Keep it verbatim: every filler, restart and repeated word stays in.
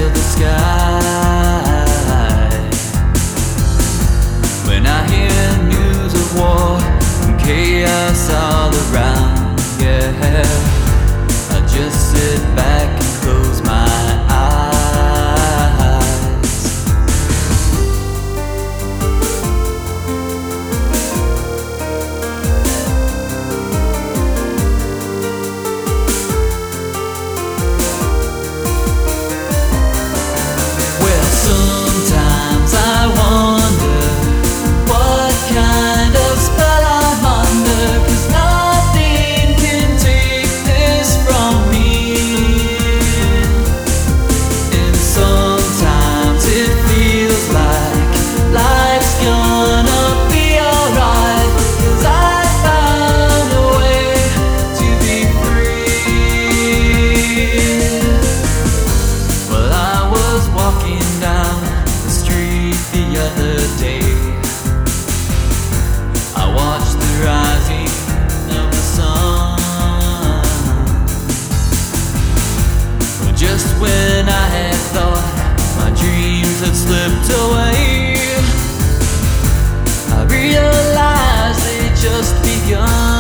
fill the sky. When I hear news of war and chaos all around, yeah, I just sit back and close my eyes. Well, sometimes I wonder what kind of spell I'm under, 'cause nothing can take this from me. And sometimes it feels like life's gonna be alright, 'cause I found a way to be free. Well, I was walking down the street the other day. I watched the rising of the sun. Well, just when I had thought my dreams had slipped away, I realized they'd just begun.